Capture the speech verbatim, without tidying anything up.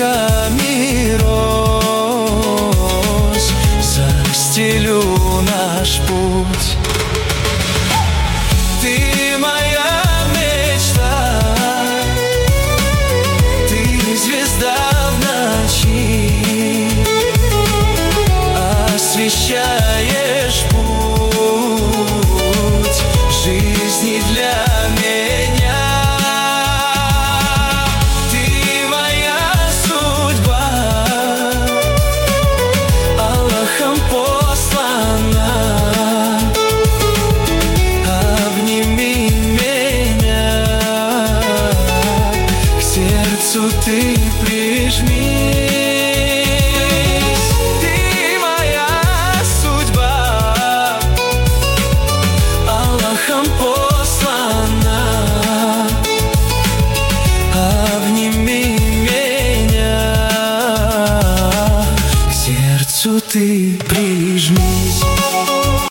цветками роз застелю наш путь. Ты моя мечта, ты звезда в ночи, освещаешь путь жизни для меня. Ты моя судьба, Аллахом послана. Обними меня, к сердцу ты прижмись. Ты моя судьба, Аллахом послана. Обними меня, к сердцу ты прижмись.